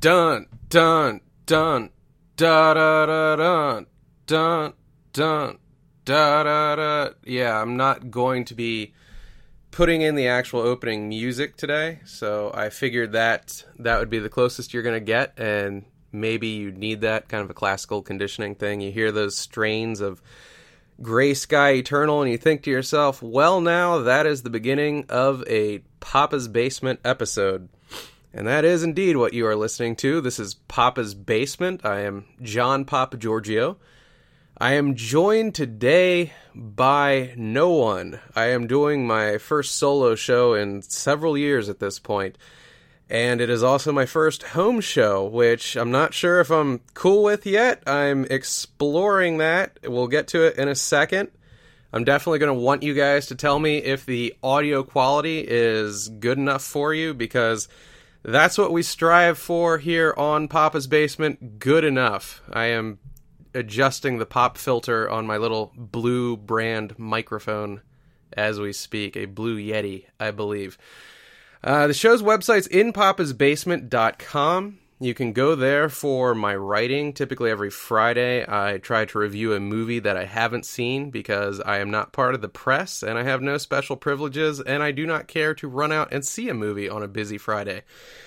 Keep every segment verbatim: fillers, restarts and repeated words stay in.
Dun, dun, dun, da da da dun, dun, dun, da da da. Yeah, I'm not going to be putting in the actual opening music today, so I figured that that would be the closest you're going to get, and maybe you need that, kind of a classical conditioning thing. You hear those strains of Gray Sky Eternal, and you think to yourself, well, now that is the beginning of a Papa's Basement episode. And that is indeed what you are listening to. This is Papa's Basement. I am John Papa Giorgio. I am joined today by no one. I am doing my first solo show in several years at this point. And it is also my first home show, which I'm not sure if I'm cool with yet. I'm exploring that. We'll get to it in a second. I'm definitely going to want you guys to tell me if the audio quality is good enough for you, because that's what we strive for here on Papa's Basement, good enough. I am adjusting the pop filter on my little Blue brand microphone as we speak, a Blue Yeti, I believe. Uh, the show's website's in papas basement dot com. You can go there for my writing. Typically every Friday, I try to review a movie that I haven't seen because I am not part of the press and I have no special privileges and I do not care to run out and see a movie on a busy Friday.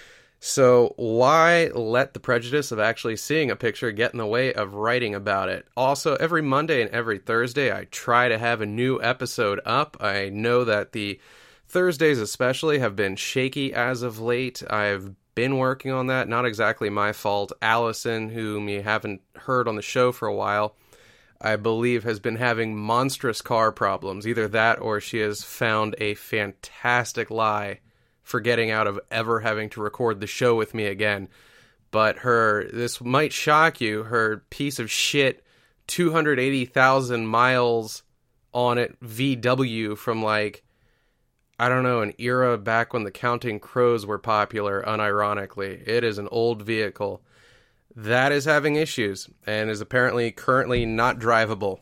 So why let the prejudice of actually seeing a picture get in the way of writing about it? Also, every Monday and every Thursday, I try to have a new episode up. I know that the Thursdays especially have been shaky as of late. I've been working on that. Not exactly my fault. Allison, whom you haven't heard on the show for a while, I believe has been having monstrous car problems. Either that or she has found a fantastic lie for getting out of ever having to record the show with me again. But her, this might shock you, her piece of shit two hundred eighty thousand miles on it V W from like, I don't know, an era back when the Counting Crows were popular, unironically. It is an old vehicle. That is having issues, and is apparently currently not drivable.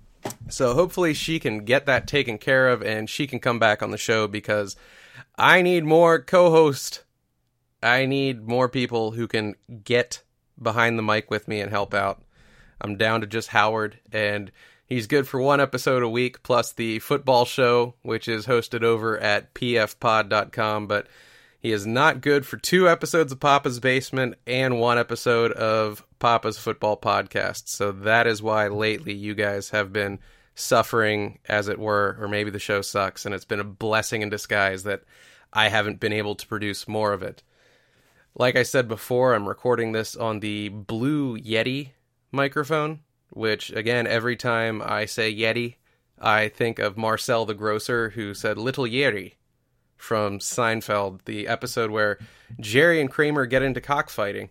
So hopefully she can get that taken care of, and she can come back on the show, because I need more co-host. I need more people who can get behind the mic with me and help out. I'm down to just Howard, and he's good for one episode a week, plus the football show, which is hosted over at p f pod dot com, but he is not good for two episodes of Papa's Basement and one episode of Papa's Football Podcast. So that is why lately you guys have been suffering, as it were, or maybe the show sucks, and it's been a blessing in disguise that I haven't been able to produce more of it. Like I said before, I'm recording this on the Blue Yeti microphone, which, again, every time I say Yeti, I think of Marcel the Grocer, who said Little Yeti from Seinfeld, the episode where Jerry and Kramer get into cockfighting.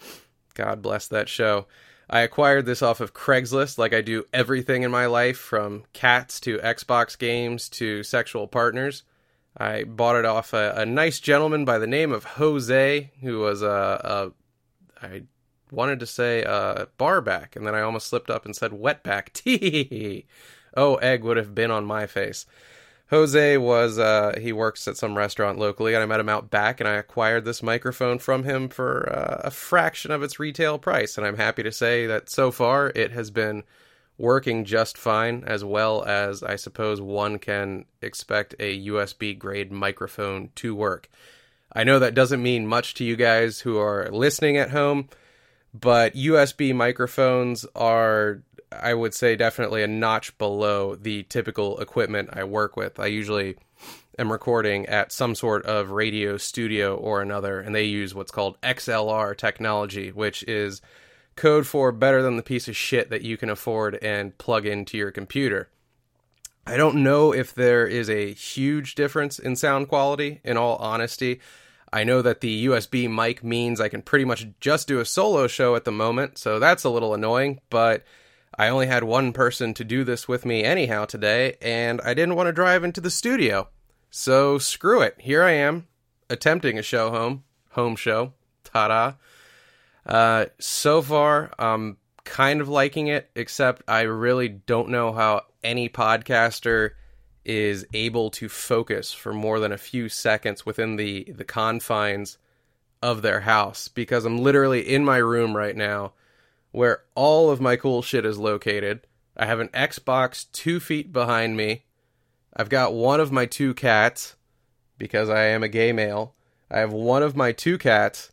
God bless that show. I acquired this off of Craigslist, like I do everything in my life, from cats to Xbox games to sexual partners. I bought it off a, a nice gentleman by the name of Jose, who was a, a I wanted to say uh, barback, and then I almost slipped up and said wetback. Tee. Oh, egg would have been on my face. Jose was, uh, he works at some restaurant locally, and I met him out back, and I acquired this microphone from him for uh, a fraction of its retail price, and I'm happy to say that so far it has been working just fine, as well as I suppose one can expect a U S B-grade microphone to work. I know that doesn't mean much to you guys who are listening at home, but U S B microphones are, I would say, definitely a notch below the typical equipment I work with. I usually am recording at some sort of radio studio or another, and they use what's called X L R technology, which is code for better than the piece of shit that you can afford and plug into your computer. I don't know if there is a huge difference in sound quality, in all honesty. I know that the U S B mic means I can pretty much just do a solo show at the moment, so that's a little annoying, but I only had one person to do this with me anyhow today, and I didn't want to drive into the studio. So screw it. Here I am, attempting a show home, home show, ta-da. Uh, so far, I'm kind of liking it, except I really don't know how any podcaster is able to focus for more than a few seconds within the, the confines of their house, because I'm literally in my room right now where all of my cool shit is located. I have an Xbox two feet behind me. I've got one of my two cats, because I am a gay male. I have one of my two cats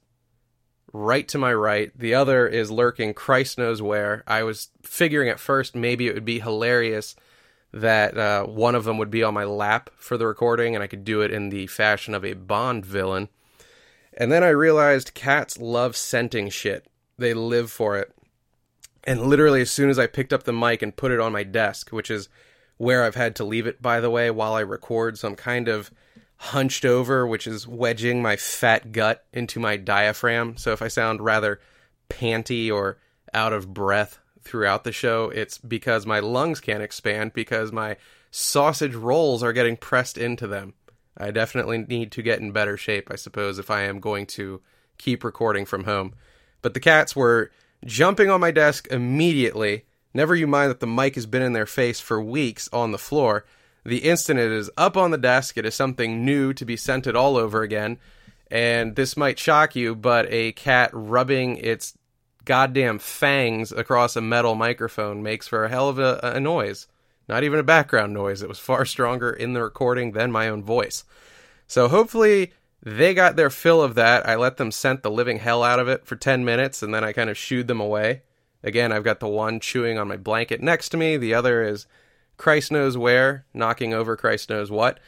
right to my right. The other is lurking Christ knows where. I was figuring at first maybe it would be hilarious that uh, one of them would be on my lap for the recording, and I could do it in the fashion of a Bond villain. And then I realized cats love scenting shit. They live for it. And literally as soon as I picked up the mic and put it on my desk, which is where I've had to leave it, by the way, while I record, so I'm kind of hunched over, which is wedging my fat gut into my diaphragm. So if I sound rather panty or out of breath throughout the show, it's because my lungs can't expand because my sausage rolls are getting pressed into them. I definitely need to get in better shape, I suppose, if I am going to keep recording from home. But the cats were jumping on my desk immediately. Never you mind that the mic has been in their face for weeks on the floor. The instant it is up on the desk, it is something new to be scented all over again. And this might shock you, but a cat rubbing its goddamn fangs across a metal microphone makes for a hell of a, a noise. Not even a background noise. It was far stronger in the recording than my own voice. So hopefully they got their fill of that. I let them scent the living hell out of it for ten minutes, and then I kind of shooed them away. Again, I've got the one chewing on my blanket next to me. The other is Christ knows where, knocking over Christ knows what.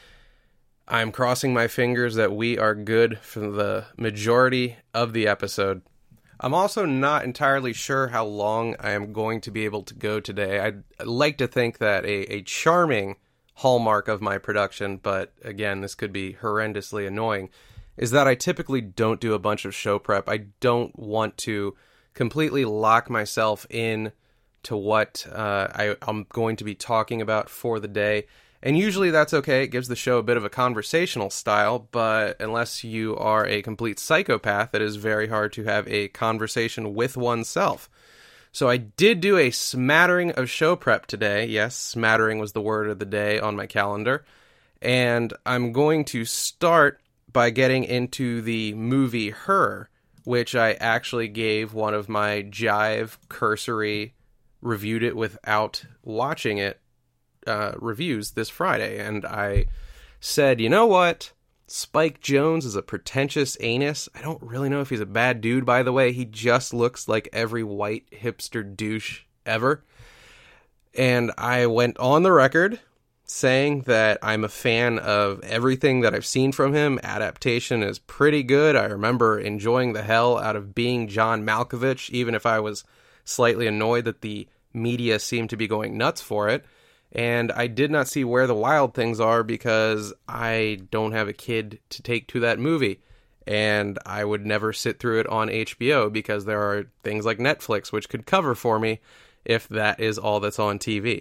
I'm crossing my fingers that we are good for the majority of the episode. I'm also not entirely sure how long I am going to be able to go today. I'd like to think that a, a charming hallmark of my production, but again, this could be horrendously annoying, is that I typically don't do a bunch of show prep. I don't want to completely lock myself in to what uh, I, I'm going to be talking about for the day. And usually that's okay. It gives the show a bit of a conversational style, but unless you are a complete psychopath, it is very hard to have a conversation with oneself. So I did do a smattering of show prep today. Yes, smattering was the word of the day on my calendar. And I'm going to start by getting into the movie Her, which I actually gave one of my Jive cursory, reviewed it without watching it, uh, reviews this Friday. And I said, you know what? Spike Jonze is a pretentious anus. I don't really know if he's a bad dude, by the way. He just looks like every white hipster douche ever. And I went on the record saying that I'm a fan of everything that I've seen from him. Adaptation is pretty good. I remember enjoying the hell out of Being John Malkovich, even if I was slightly annoyed that the media seemed to be going nuts for it. And I did not see Where the Wild Things Are because I don't have a kid to take to that movie. And I would never sit through it on H B O because there are things like Netflix which could cover for me if that is all that's on T V.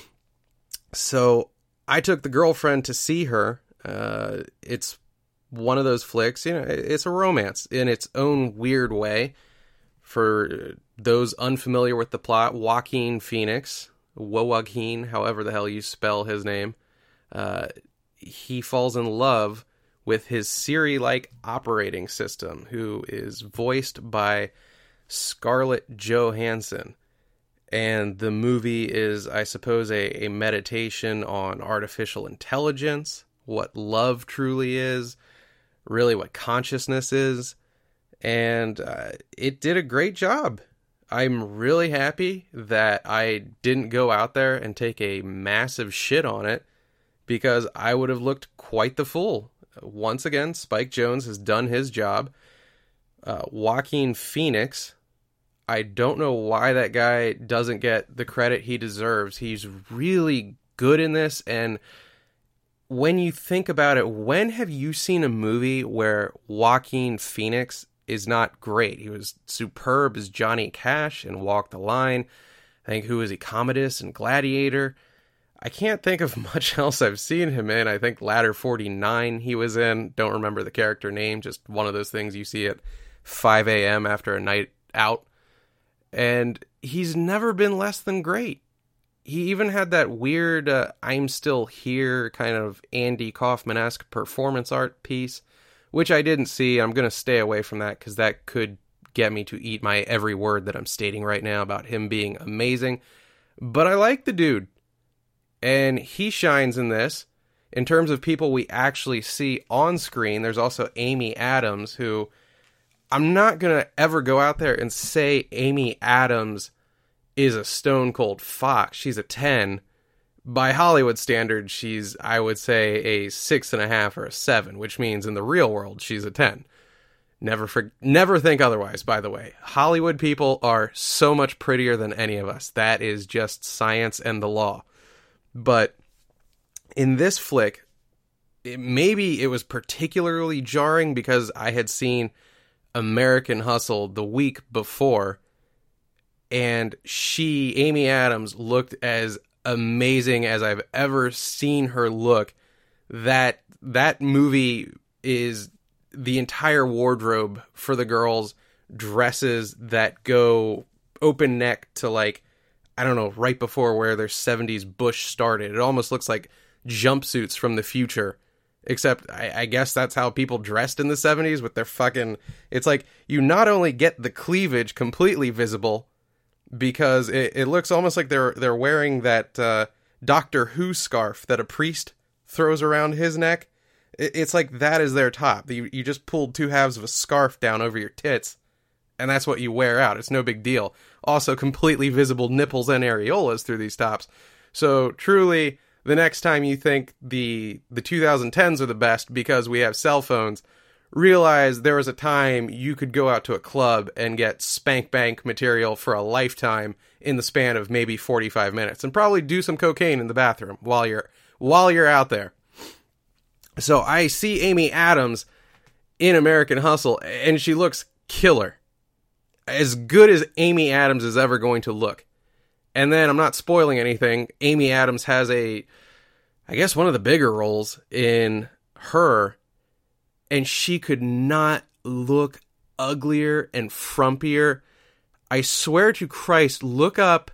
So I took the girlfriend to see Her. Uh, it's one of those flicks, you know, it's a romance in its own weird way. For those unfamiliar with the plot, Joaquin Phoenix, Joaquin, however the hell you spell his name, uh, he falls in love with his Siri-like operating system, who is voiced by Scarlett Johansson. And the movie is, I suppose, a, a meditation on artificial intelligence, what love truly is, really what consciousness is. And uh, it did a great job. I'm really happy that I didn't go out there and take a massive shit on it, because I would have looked quite the fool. Once again, Spike Jonze has done his job. Uh, Joaquin Phoenix, I don't know why that guy doesn't get the credit he deserves. He's really good in this, and when you think about it, when have you seen a movie where Joaquin Phoenix is not great? He was superb as Johnny Cash in Walk the Line. I think who is he? Commodus and Gladiator. I can't think of much else I've seen him in. I think Ladder forty-nine he was in. Don't remember the character name. Just one of those things you see at five a.m. after a night out. And he's never been less than great. He even had that weird uh, I'm Still Here kind of Andy Kaufman-esque performance art piece which I didn't see. I'm going to stay away from that because that could get me to eat my every word that I'm stating right now about him being amazing. But I like the dude, and he shines in this. In terms of people we actually see on screen, there's also Amy Adams, who I'm not going to ever go out there and say Amy Adams is a stone cold fox. She's a ten. By Hollywood standards, she's, I would say, a six and a half or a seven, which means in the real world, she's a ten. Never for, never think otherwise, by the way. Hollywood people are so much prettier than any of us. That is just science and the law. But in this flick, it, maybe it was particularly jarring because I had seen American Hustle the week before, and she, Amy Adams, looked as amazing as I've ever seen her look. That that movie is the entire wardrobe for the girls, dresses that go open neck to, like, I don't know, right before where their seventies bush started. It almost looks like jumpsuits from the future, except I, I guess that's how people dressed in the seventies with their fucking, it's like you not only get the cleavage completely visible because it, it looks almost like they're they're wearing that uh, Doctor Who scarf that a priest throws around his neck. It, it's like that is their top. You, you just pulled two halves of a scarf down over your tits, and that's what you wear out. It's no big deal. Also completely visible nipples and areolas through these tops. So truly, the next time you think the the twenty tens are the best because we have cell phones, realize there was a time you could go out to a club and get spank bank material for a lifetime in the span of maybe forty-five minutes, and probably do some cocaine in the bathroom while you're while you're out there. So I see Amy Adams in American Hustle, and she looks killer. As good as Amy Adams is ever going to look. And then, I'm not spoiling anything, Amy Adams has a, I guess one of the bigger roles in Her, and she could not look uglier and frumpier. I swear to Christ, look up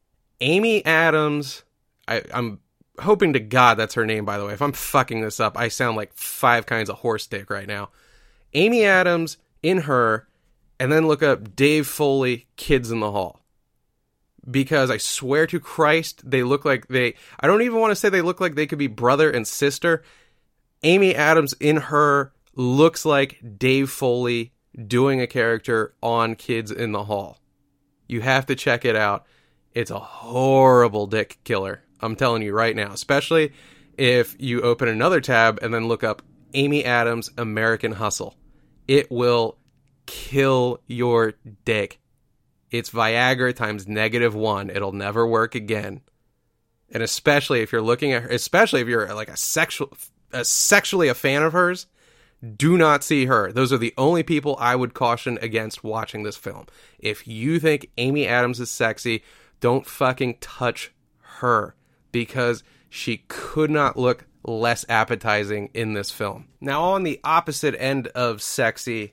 Amy Adams. I, I'm hoping to God that's her name, by the way. If I'm fucking this up, I sound like five kinds of horse dick right now. Amy Adams in Her, and then look up Dave Foley, Kids in the Hall. Because I swear to Christ, they look like they... I don't even want to say they look like they could be brother and sister. Amy Adams in Her looks like Dave Foley doing a character on Kids in the Hall. You have to check it out. It's a horrible dick killer. I'm telling you right now. Especially if you open another tab and then look up Amy Adams American Hustle. It will kill your dick. It's Viagra times negative one. It'll never work again. And especially if you're looking at her, especially if you're like a sexual, a sexually a fan of hers, do not see her. Those are the only people I would caution against watching this film. If you think Amy Adams is sexy, don't fucking touch her, because she could not look less appetizing in this film. Now, on the opposite end of sexy,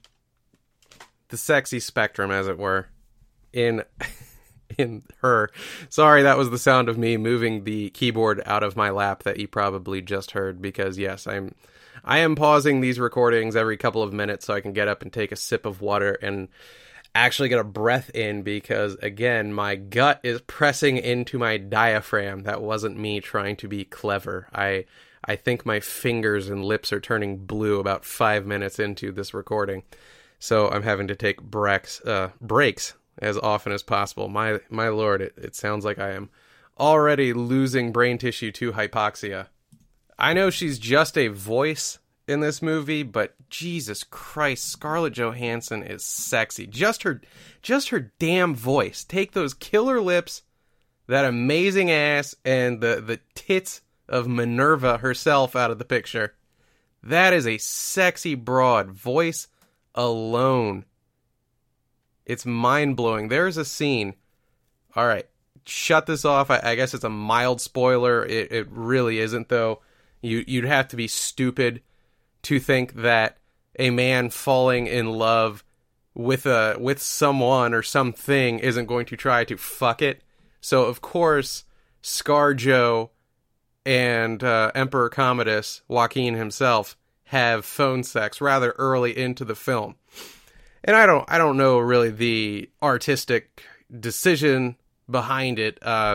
the sexy spectrum, as it were, in in Her. Sorry, that was the sound of me moving the keyboard out of my lap that you probably just heard, because yes, I'm I am pausing these recordings every couple of minutes so I can get up and take a sip of water and actually get a breath in, because again, my gut is pressing into my diaphragm. That wasn't me trying to be clever. I I think my fingers and lips are turning blue about five minutes into this recording. So I'm having to take breaks, uh, breaks as often as possible. My my lord, it, it sounds like I am already losing brain tissue to hypoxia. I know she's just a voice in this movie, but Jesus Christ, Scarlett Johansson is sexy. Just her, just her damn voice. Take those killer lips, that amazing ass, and the, the tits of Minerva herself out of the picture. That is a sexy broad. Voice alone. It's mind-blowing. There's a scene. All right, shut this off. I, I guess it's a mild spoiler. It, it really isn't, though. You, you'd have to be stupid to think that a man falling in love with a with someone or something isn't going to try to fuck it. So, of course, ScarJo and uh, Emperor Commodus, Joaquin himself, have phone sex rather early into the film. And I don't I don't know really the artistic decision behind it, uh,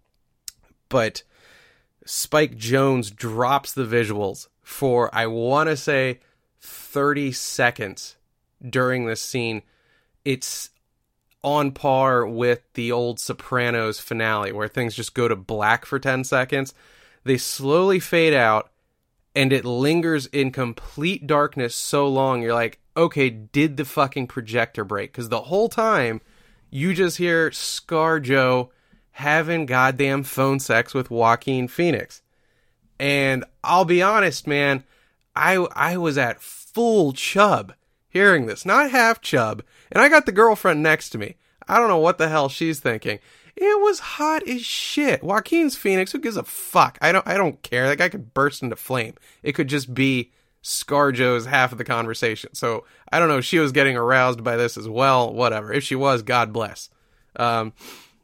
but Spike Jonze drops the visuals for, I want to say, thirty seconds during this scene. It's on par with the old Sopranos finale, where things just go to black for ten seconds. They slowly fade out, and it lingers in complete darkness so long, you're like, okay, did the fucking projector break? Because the whole time, you just hear ScarJo having goddamn phone sex with Joaquin Phoenix. And I'll be honest, man, I I was at full chub hearing this, not half chub. And I got the girlfriend next to me. I don't know what the hell she's thinking. It was hot as shit. Joaquin's Phoenix, who gives a fuck? I don't I don't care. That guy could burst into flame. It could just be ScarJo's half of the conversation. So I don't know if she was getting aroused by this as well. Whatever. If she was, God bless. Um,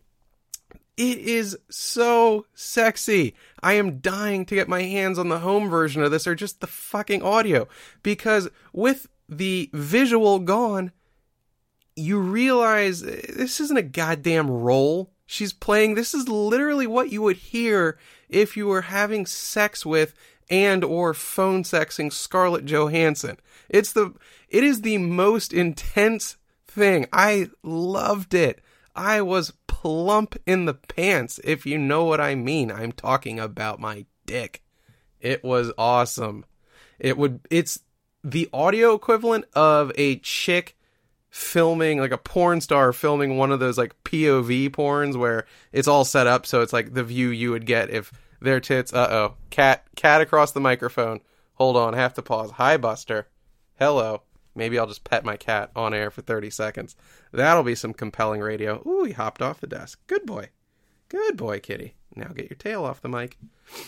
it is so sexy. I am dying to get my hands on the home version of this, or just the fucking audio, because with the visual gone, you realize this isn't a goddamn role she's playing. This is literally what you would hear if you were having sex with and or phone sexing Scarlett Johansson. It's the it is the most intense thing. I loved it. I was plump in the pants, if you know what I mean. I'm talking about my dick. It was awesome. It would it's the audio equivalent of a chick filming, like a porn star filming one of those like P O V porns where it's all set up so it's like the view you would get if their tits. Uh-oh. Cat cat across the microphone. Hold on, have to pause. Hi, Buster. Hello. Maybe I'll just pet my cat on air for thirty seconds. That'll be some compelling radio. Ooh, he hopped off the desk. Good boy. Good boy, kitty. Now get your tail off the mic.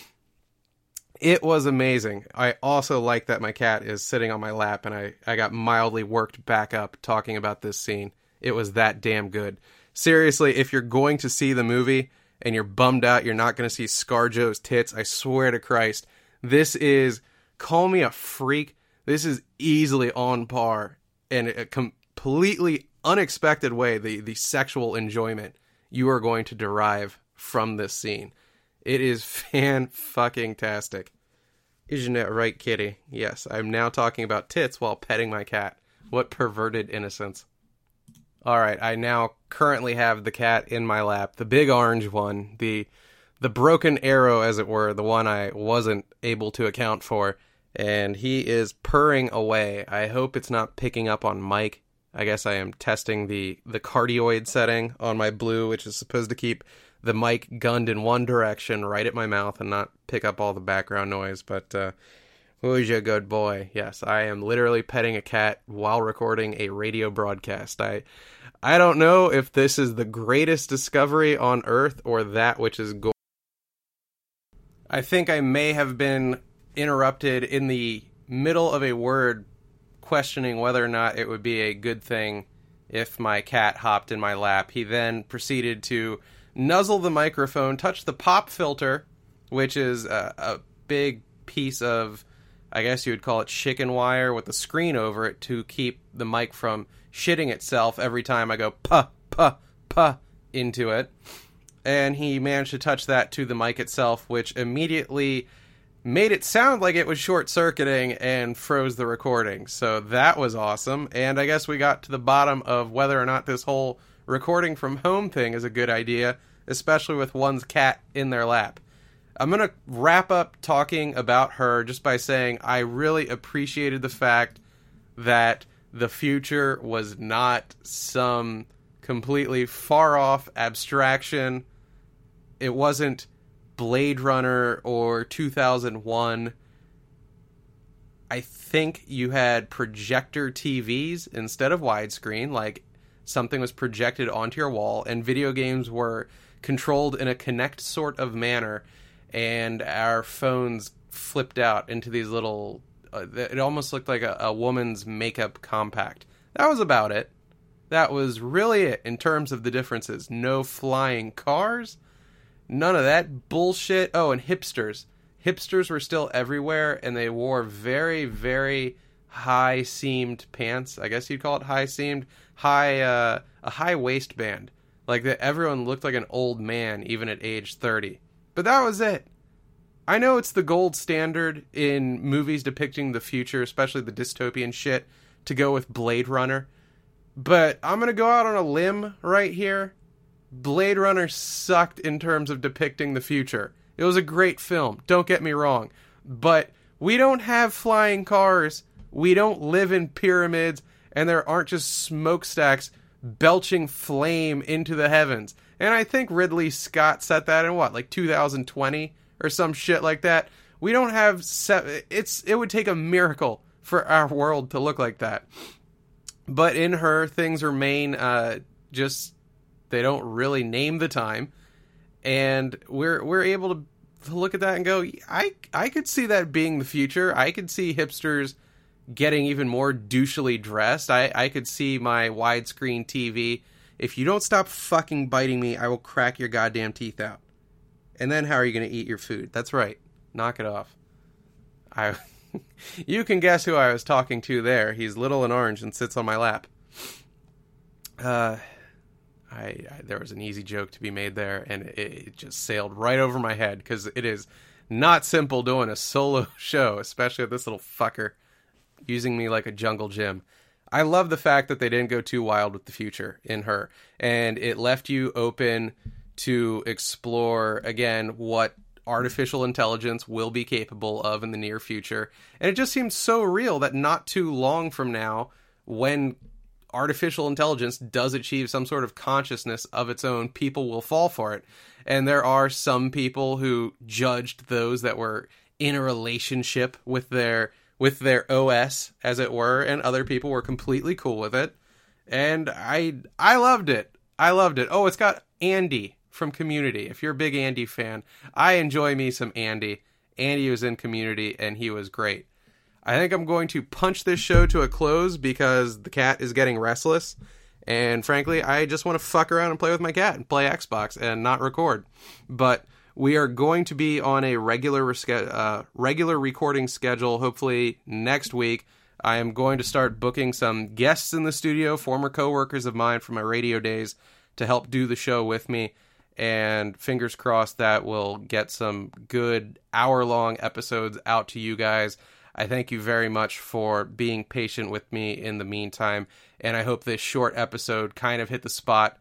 It was amazing. I also like that my cat is sitting on my lap, and I, I got mildly worked back up talking about this scene. It was that damn good. Seriously, if you're going to see the movie and you're bummed out you're not going to see ScarJo's tits, I swear to Christ, this is, call me a freak, this is easily on par in a completely unexpected way, the, the sexual enjoyment you are going to derive from this scene. It is fan-fucking-tastic. Isn't it right, kitty? Yes, I'm now talking about tits while petting my cat. What perverted innocence. Alright, I now currently have the cat in my lap. The big orange one. The the broken arrow, as it were. The one I wasn't able to account for. And he is purring away. I hope it's not picking up on mic. I guess I am testing the, the cardioid setting on my Blue, which is supposed to keep the mic gunned in one direction, right at my mouth, and not pick up all the background noise. But, uh, who's your good boy? Yes, I am literally petting a cat while recording a radio broadcast. I, I don't know if this is the greatest discovery on Earth or that which is go- I think I may have been interrupted in the middle of a word questioning whether or not it would be a good thing if my cat hopped in my lap. He then proceeded to nuzzle the microphone, touch the pop filter, which is a, a big piece of, I guess you would call it chicken wire with a screen over it to keep the mic from shitting itself every time I go puh, puh, puh into it. And he managed to touch that to the mic itself, which immediately made it sound like it was short-circuiting and froze the recording. So that was awesome. And I guess we got to the bottom of whether or not this whole recording from home thing is a good idea, especially with one's cat in their lap. I'm going to wrap up talking about her just by saying I really appreciated the fact that the future was not some completely far-off abstraction. It wasn't Blade Runner or two thousand one. I think you had projector T Vs instead of widescreen, like something was projected onto your wall, and video games were controlled in a Kinect sort of manner, and our phones flipped out into these little, uh, it almost looked like a, a woman's makeup compact. That was about it. That was really it in terms of the differences. No flying cars. None of that bullshit. Oh, and hipsters. hipsters were still everywhere, and they wore very, very high-seamed pants. I guess you'd call it high-seamed. High, uh, a high waistband. Like, that everyone looked like an old man, even at age thirty. But that was it. I know it's the gold standard in movies depicting the future, especially the dystopian shit, to go with Blade Runner. But I'm going to go out on a limb right here. Blade Runner sucked in terms of depicting the future. It was a great film, don't get me wrong. But we don't have flying cars, we don't live in pyramids, and there aren't just smokestacks belching flame into the heavens. And I think Ridley Scott set that in what, like two thousand twenty or some shit like that. We don't have... Se- it's it would take a miracle for our world to look like that. But in Her, things remain uh, just... They don't really name the time. And we're we're able to, to look at that and go, I, I could see that being the future. I could see hipsters getting even more douchily dressed. I, I could see my widescreen T V. If you don't stop fucking biting me, I will crack your goddamn teeth out. And then how are you going to eat your food? That's right. Knock it off. I, you can guess who I was talking to there. He's little and orange and sits on my lap. Uh... I, I, there was an easy joke to be made there, and it, it just sailed right over my head, because it is not simple doing a solo show, especially with this little fucker using me like a jungle gym. I love the fact that they didn't go too wild with the future in Her, and it left you open to explore, again, what artificial intelligence will be capable of in the near future. And it just seems so real that not too long from now, when artificial intelligence does achieve some sort of consciousness of its own, people will fall for it. And there are some people who judged those that were in a relationship with their with their O S, as it were, and other people were completely cool with it. And I I loved it. I loved it. Oh, it's got Andy from Community. If you're a big Andy fan, I enjoy me some Andy. Andy was in Community, and he was great. I think I'm going to punch this show to a close because the cat is getting restless. And frankly, I just want to fuck around and play with my cat and play Xbox and not record. But we are going to be on a regular resca- uh, regular recording schedule, hopefully next week. I am going to start booking some guests in the studio, former coworkers of mine from my radio days, to help do the show with me. And fingers crossed that we'll get some good hour-long episodes out to you guys. I thank you very much for being patient with me in the meantime, and I hope this short episode kind of hit the spot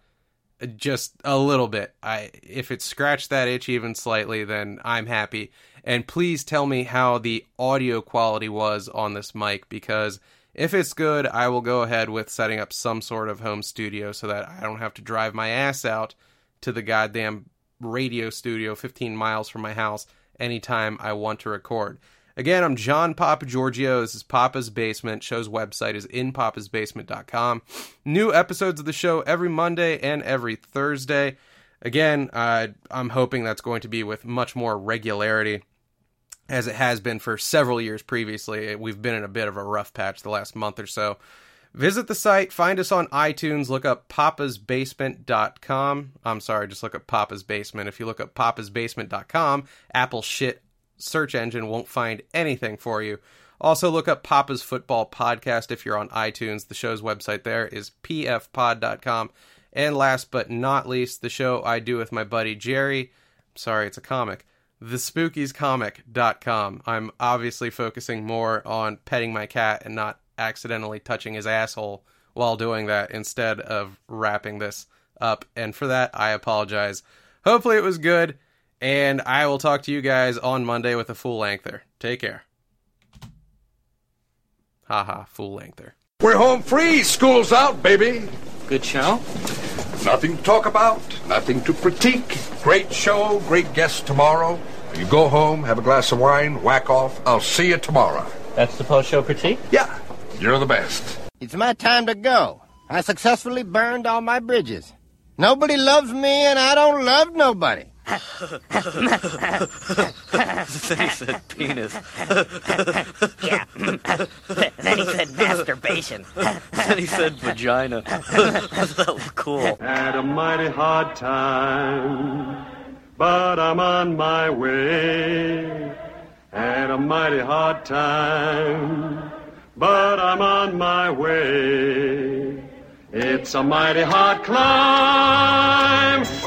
just a little bit. I, if it scratched that itch even slightly, then I'm happy. And please tell me how the audio quality was on this mic, because if it's good, I will go ahead with setting up some sort of home studio so that I don't have to drive my ass out to the goddamn radio studio fifteen miles from my house anytime I want to record. Again, I'm John Papa Giorgio. This is Papa's Basement. Show's website is in papas basement dot com. New episodes of the show every Monday and every Thursday. Again, uh, I'm hoping that's going to be with much more regularity, as it has been for several years previously. We've been in a bit of a rough patch the last month or so. Visit the site. Find us on iTunes. Look up papas basement dot com. I'm sorry, just look up Papa's Basement. If you look up papas basement dot com, Apple shit search engine won't find anything for you. Also look up Papa's Football Podcast if you're on iTunes. The show's website there is p f pod dot com. And last but not least, the show I do with my buddy Jerry, sorry, it's a comic, the spookies comic dot com. I'm obviously focusing more on petting my cat and not accidentally touching his asshole while doing that, instead of wrapping this up. And for that, I apologize. Hopefully it was good. And I will talk to you guys on Monday with a full lengther. Take care. Haha, full lengther. We're home free. School's out, baby. Good show? Nothing to talk about. Nothing to critique. Great show. Great guests tomorrow. You go home, have a glass of wine, whack off. I'll see you tomorrow. That's the post-show critique? Yeah. You're the best. It's my time to go. I successfully burned all my bridges. Nobody loves me, and I don't love nobody. Then he said penis. Yeah. Then he said masturbation. Then he said vagina. That was cool. Had a mighty hard time, but I'm on my way. Had a mighty hard time, but I'm on my way. It's a mighty hard climb.